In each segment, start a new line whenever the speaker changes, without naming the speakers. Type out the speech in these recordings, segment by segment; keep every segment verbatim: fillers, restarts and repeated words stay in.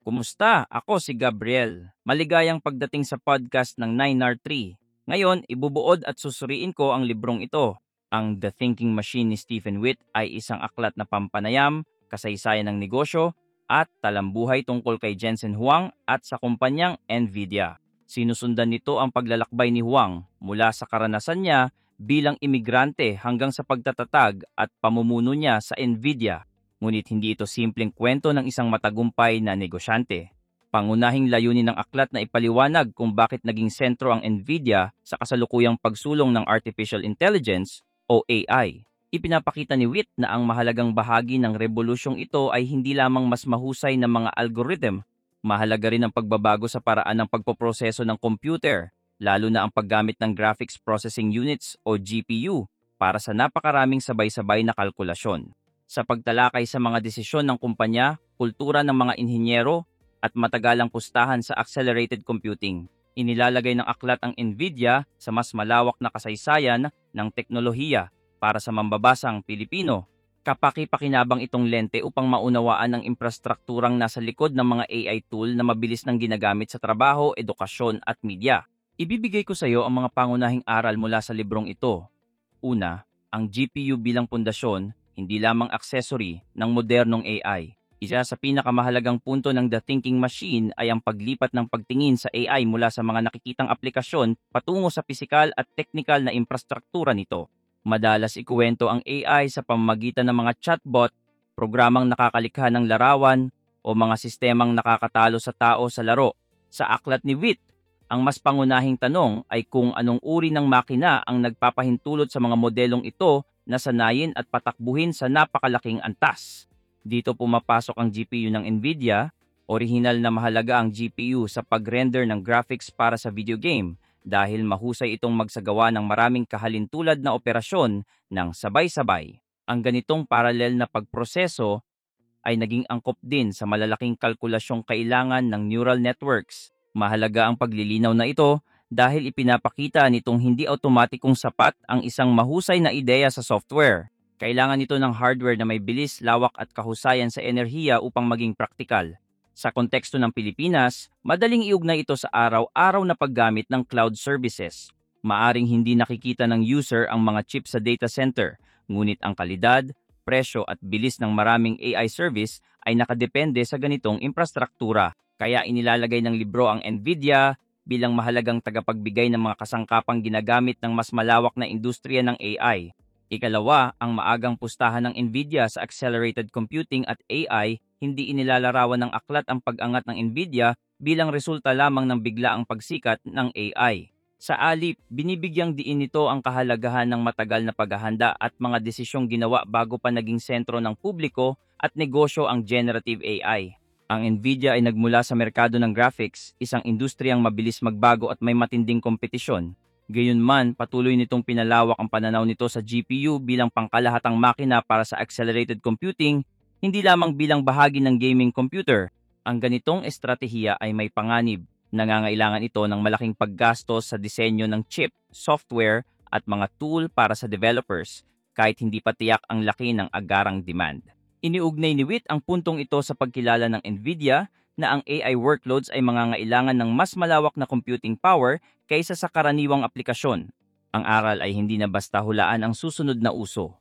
Kumusta? Ako si Gabriel. Maligayang pagdating sa podcast ng nine R three. Ngayon, ibubuod at susuriin ko ang librong ito. Ang The Thinking Machine ni Stephen Witt ay isang aklat na pampanayam, kasaysayan ng negosyo, at talambuhay tungkol kay Jensen Huang at sa kumpanyang Nvidia. Sinusundan nito ang paglalakbay ni Huang mula sa karanasan niya bilang imigrante hanggang sa pagtatatag at pamumuno niya sa Nvidia. Ngunit hindi ito simpleng kwento ng isang matagumpay na negosyante. Pangunahing layunin ng aklat na ipaliwanag kung bakit naging sentro ang Nvidia sa kasalukuyang pagsulong ng artificial intelligence o A I. Ipinapakita ni Witt na ang mahalagang bahagi ng revolusyong ito ay hindi lamang mas mahusay na mga algorithm, mahalaga rin ang pagbabago sa paraan ng pagpoproseso ng computer, lalo na ang paggamit ng graphics processing units o G P U para sa napakaraming sabay-sabay na kalkulasyon. Sa pagtalakay sa mga desisyon ng kumpanya, kultura ng mga inhinyero, at matagalang pustahan sa accelerated computing. Inilalagay ng aklat ang Nvidia sa mas malawak na kasaysayan ng teknolohiya para sa mambabasang Pilipino. Kapaki-pakinabang itong lente upang maunawaan ang infrastrukturang nasa likod ng mga A I tool na mabilis nang ginagamit sa trabaho, edukasyon at media. Ibibigay ko sa iyo ang mga pangunahing aral mula sa librong ito. Una, ang G P U bilang pundasyon, hindi lamang accessory ng modernong A I. Isa sa pinakamahalagang punto ng The Thinking Machine ay ang paglipat ng pagtingin sa A I mula sa mga nakikitang aplikasyon patungo sa pisikal at teknikal na infrastruktura nito. Madalas ikuwento ang A I sa pamamagitan ng mga chatbot, programang nakakalikha ng larawan, o mga sistemang nakakatalo sa tao sa laro. Sa aklat ni Witt, ang mas pangunahing tanong ay kung anong uri ng makina ang nagpapahintulot sa mga modelong ito na sanayin at patakbuhin sa napakalaking antas. Dito pumapasok ang G P U ng Nvidia. Orihinal na mahalaga ang G P U sa pag-render ng graphics para sa video game dahil mahusay itong magsagawa ng maraming kahalintulad na operasyon ng sabay-sabay. Ang ganitong paralel na pagproseso ay naging angkop din sa malalaking kalkulasyong kailangan ng neural networks. Mahalaga ang paglilinaw na ito dahil ipinapakita nitong hindi automatikong sapat ang isang mahusay na ideya sa software. Kailangan nito ng hardware na may bilis, lawak at kahusayan sa enerhiya upang maging praktikal. Sa konteksto ng Pilipinas, madaling iugnay ito sa araw-araw na paggamit ng cloud services. Maaring hindi nakikita ng user ang mga chip sa data center, ngunit ang kalidad, presyo at bilis ng maraming A I service ay nakadepende sa ganitong infrastruktura. Kaya inilalagay ng libro ang Nvidia bilang mahalagang tagapagbigay ng mga kasangkapang ginagamit ng mas malawak na industriya ng A I. Ikalawa, ang maagang pustahan ng Nvidia sa accelerated computing at A I, hindi inilalarawan ng aklat ang pag-angat ng Nvidia bilang resulta lamang ng biglaang pagsikat ng A I. Sa alip, binibigyang diin nito ang kahalagahan ng matagal na paghahanda at mga desisyong ginawa bago pa naging sentro ng publiko at negosyo ang generative A I. Ang Nvidia ay nagmula sa merkado ng graphics, isang industriyang mabilis magbago at may matinding kompetisyon. Gayunman, patuloy nitong pinalawak ang pananaw nito sa G P U bilang pangkalahatang makina para sa accelerated computing, hindi lamang bilang bahagi ng gaming computer. Ang ganitong estratehiya ay may panganib. Nangangailangan ito ng malaking paggastos sa disenyo ng chip, software, at mga tool para sa developers, kahit hindi pa tiyak ang laki ng agarang demand. Iniugnay ni Witt ang puntong ito sa pagkilala ng Nvidia na ang A I workloads ay mangangailangan ng mas malawak na computing power kaysa sa karaniwang aplikasyon. Ang aral ay hindi na basta hulaan ang susunod na uso.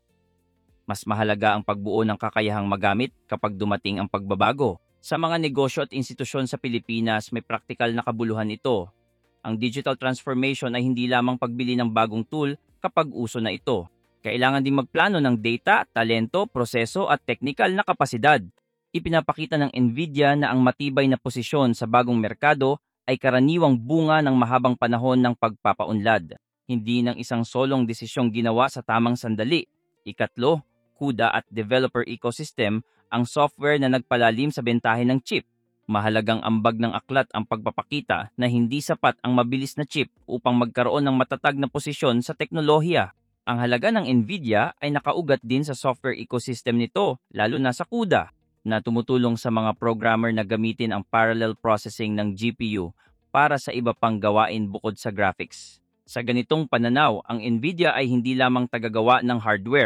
Mas mahalaga ang pagbuo ng kakayahang magamit kapag dumating ang pagbabago. Sa mga negosyo at institusyon sa Pilipinas, may praktikal na kabuluhan ito. Ang digital transformation ay hindi lamang pagbili ng bagong tool kapag uso na ito. Kailangan ding magplano ng data, talento, proseso at teknikal na kapasidad. Ipinapakita ng Nvidia na ang matibay na posisyon sa bagong merkado ay karaniwang bunga ng mahabang panahon ng pagpapaunlad, hindi ng isang solong desisyong ginawa sa tamang sandali. Ikatlo, CUDA at developer ecosystem ang software na nagpalalim sa bentahe ng chip. Mahalagang ambag ng aklat ang pagpapakita na hindi sapat ang mabilis na chip upang magkaroon ng matatag na posisyon sa teknolohiya. Ang halaga ng Nvidia ay nakaugat din sa software ecosystem nito, lalo na sa CUDA, na tumutulong sa mga programmer na gamitin ang parallel processing ng G P U para sa iba pang gawain bukod sa graphics. Sa ganitong pananaw, ang Nvidia ay hindi lamang tagagawa ng hardware.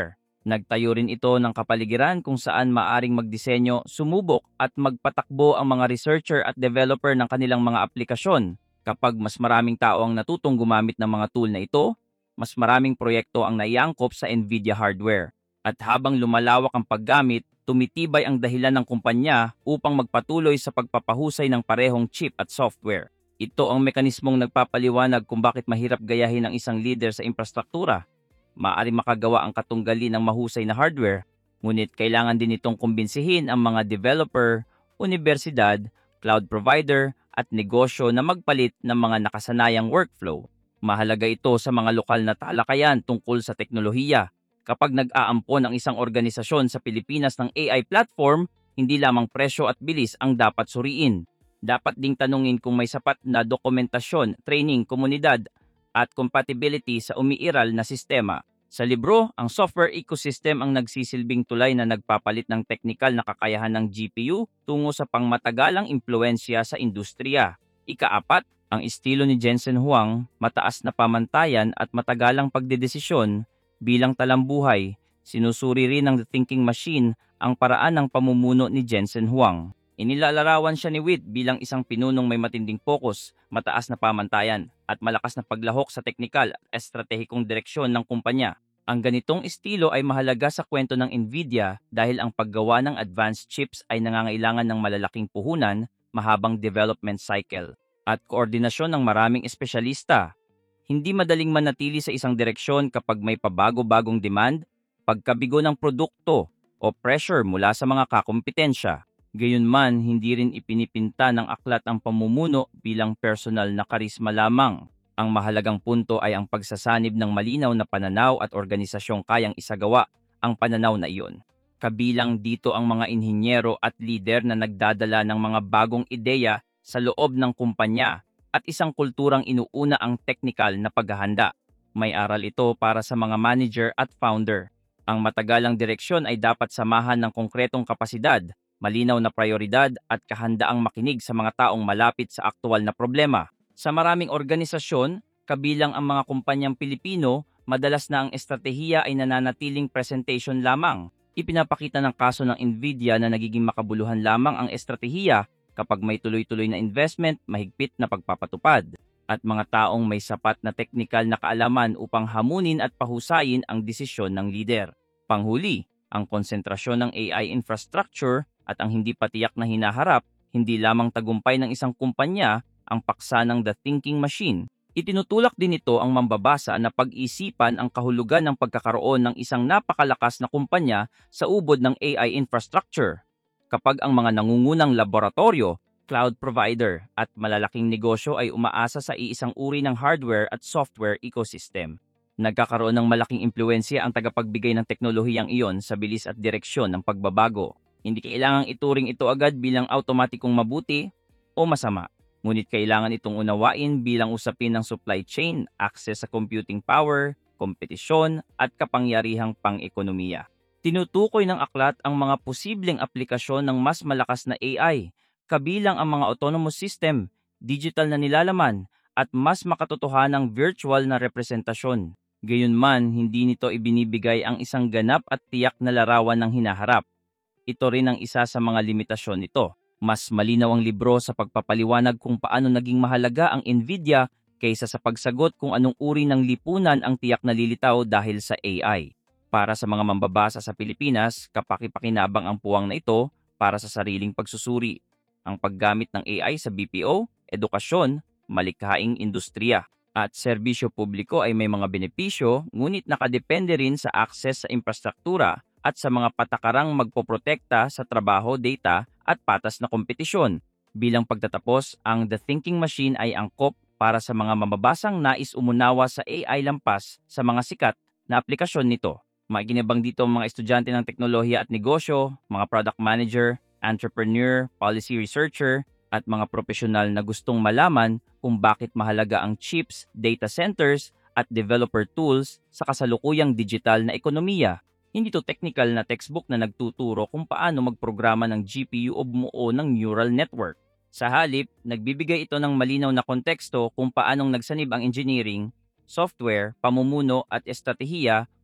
Nagtayo rin ito ng kapaligiran kung saan maaring magdisenyo, sumubok at magpatakbo ang mga researcher at developer ng kanilang mga aplikasyon. Kapag mas maraming tao ang natutong gumamit ng mga tool na ito, mas maraming proyekto ang naiangkop sa NVIDIA hardware. At habang lumalawak ang paggamit, tumitibay ang dahilan ng kumpanya upang magpatuloy sa pagpapahusay ng parehong chip at software. Ito ang mekanismong nagpapaliwanag kung bakit mahirap gayahin ng isang leader sa infrastruktura. Maaari makagawa ang katunggali ng mahusay na hardware, ngunit kailangan din itong kumbinsihin ang mga developer, universidad, cloud provider, at negosyo na magpalit ng mga nakasanayang workflow. Mahalaga ito sa mga lokal na talakayan tungkol sa teknolohiya. Kapag nag-aampon ang isang organisasyon sa Pilipinas ng A I platform, hindi lamang presyo at bilis ang dapat suriin. Dapat ding tanungin kung may sapat na dokumentasyon, training, komunidad, at compatibility sa umiiral na sistema. Sa libro, ang software ecosystem ang nagsisilbing tulay na nagpapalit ng teknikal na kakayahan ng G P U tungo sa pangmatagalang impluensya sa industriya. Ikaapat, ang estilo ni Jensen Huang, mataas na pamantayan at matagalang pagdedesisyon bilang talambuhay. Sinusuri rin ng The Thinking Machine ang paraan ng pamumuno ni Jensen Huang. Inilalarawan siya ni Witt bilang isang pinunong may matinding focus, mataas na pamantayan, at malakas na paglahok sa teknikal at estratehikong direksyon ng kumpanya. Ang ganitong estilo ay mahalaga sa kwento ng NVIDIA dahil ang paggawa ng advanced chips ay nangangailangan ng malalaking puhunan, mahabang development cycle, at koordinasyon ng maraming espesyalista. Hindi madaling manatili sa isang direksyon kapag may pabago-bagong demand, pagkabigo ng produkto, o pressure mula sa mga kakumpetensya. Gayunman, hindi rin ipinipinta ng aklat ang pamumuno bilang personal na karisma lamang. Ang mahalagang punto ay ang pagsasanib ng malinaw na pananaw at organisasyong kayang isagawa ang pananaw na iyon. Kabilang dito ang mga inhinyero at lider na nagdadala ng mga bagong ideya sa loob ng kumpanya at isang kulturang inuuna ang teknikal na paghahanda. May aral ito para sa mga manager at founder. Ang matagalang direksyon ay dapat samahan ng konkretong kapasidad, malinaw na prioridad at kahandaang makinig sa mga taong malapit sa aktual na problema. Sa maraming organisasyon, kabilang ang mga kumpanyang Pilipino, madalas na ang estratehiya ay nananatiling presentation lamang. Ipinapakita ng kaso ng NVIDIA na nagiging makabuluhan lamang ang estratehiya kapag may tuloy-tuloy na investment, mahigpit na pagpapatupad, at mga taong may sapat na teknikal na kaalaman upang hamunin at pahusayin ang desisyon ng leader. Panghuli, ang konsentrasyon ng A I infrastructure at ang hindi patiyak na hinaharap, hindi lamang tagumpay ng isang kumpanya, ang paksa ng The Thinking Machine. Itinutulak din ito ang mambabasa na pag-isipan ang kahulugan ng pagkakaroon ng isang napakalakas na kumpanya sa ubod ng A I infrastructure. Kapag ang mga nangungunang laboratorio, cloud provider at malalaking negosyo ay umaasa sa iisang uri ng hardware at software ecosystem, nagkakaroon ng malaking impluensya ang tagapagbigay ng teknolohiyang iyon sa bilis at direksyon ng pagbabago. Hindi kailangang ituring ito agad bilang automatikong mabuti o masama, ngunit kailangan itong unawain bilang usapin ng supply chain, access sa computing power, kompetisyon at kapangyarihang pang-ekonomiya. Tinutukoy ng aklat ang mga posibleng aplikasyon ng mas malakas na A I, kabilang ang mga autonomous system, digital na nilalaman, at mas makatotohanang virtual na representasyon. Gayunman, hindi nito ibinibigay ang isang ganap at tiyak na larawan ng hinaharap. Ito rin ang isa sa mga limitasyon nito. Mas malinaw ang libro sa pagpapaliwanag kung paano naging mahalaga ang NVIDIA kaysa sa pagsagot kung anong uri ng lipunan ang tiyak na lilitaw dahil sa A I. Para sa mga mambabasa sa Pilipinas, kapaki-pakinabang ang puwang na ito para sa sariling pagsusuri. Ang paggamit ng A I sa B P O, edukasyon, malikhaing industriya, at serbisyo publiko ay may mga benepisyo, ngunit nakadepende rin sa akses sa infrastruktura at sa mga patakarang magpoprotekta sa trabaho, data, at patas na kompetisyon. Bilang pagtatapos, ang The Thinking Machine ay angkop para sa mga mambabasang nais umunawa sa A I lampas sa mga sikat na aplikasyon nito. Maginabang dito ang mga estudyante ng teknolohiya at negosyo, mga product manager, entrepreneur, policy researcher, at mga profesional na gustong malaman kung bakit mahalaga ang chips, data centers, at developer tools sa kasalukuyang digital na ekonomiya. Hindi to technical na textbook na nagtuturo kung paano magprograma ng G P U o bumuo ng neural network. Sa halip, nagbibigay ito ng malinaw na konteksto kung paanong nagsanib ang engineering, software, pamumuno at estratehiya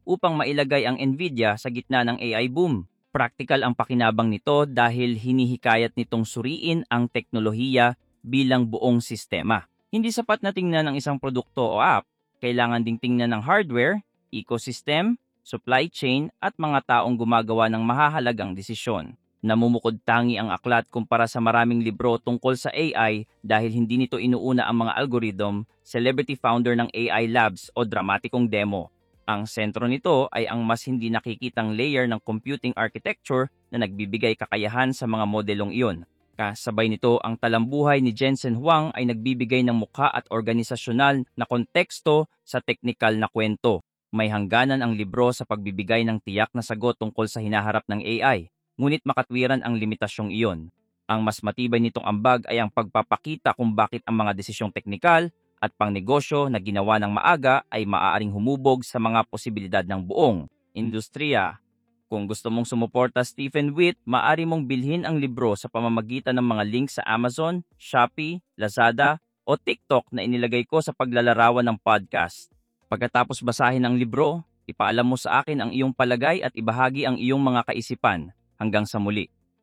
upang mailagay ang Nvidia sa gitna ng A I boom. Practical ang pakinabang nito dahil hinihikayat nitong suriin ang teknolohiya bilang buong sistema. Hindi sapat na tingnan ang isang produkto o app, kailangan ding tingnan ng hardware, ecosystem, supply chain at mga taong gumagawa ng mahahalagang desisyon. Namumukod tangi ang aklat kumpara sa maraming libro tungkol sa A I dahil hindi nito inuuna ang mga algorithm, celebrity founder ng A I labs o dramatikong demo. Ang sentro nito ay ang mas hindi nakikitang layer ng computing architecture na nagbibigay kakayahan sa mga modelong iyon. Kasabay nito, ang talambuhay ni Jensen Huang ay nagbibigay ng mukha at organisasyonal na konteksto sa teknikal na kwento. May hangganan ang libro sa pagbibigay ng tiyak na sagot tungkol sa hinaharap ng A I, ngunit makatwiran ang limitasyong iyon. Ang mas matibay nitong ambag ay ang pagpapakita kung bakit ang mga desisyong teknikal at pangnegosyo na ginawa ng maaga ay maaaring humubog sa mga posibilidad ng buong industriya. Kung gusto mong sumuporta Stephen Witt, maaari mong bilhin ang libro sa pamamagitan ng mga link sa Amazon, Shopee, Lazada o TikTok na inilagay ko sa paglalarawan ng podcast. Pagkatapos basahin ang libro, ipaalam mo sa akin ang iyong palagay at ibahagi ang iyong mga kaisipan. Hanggang sa muli.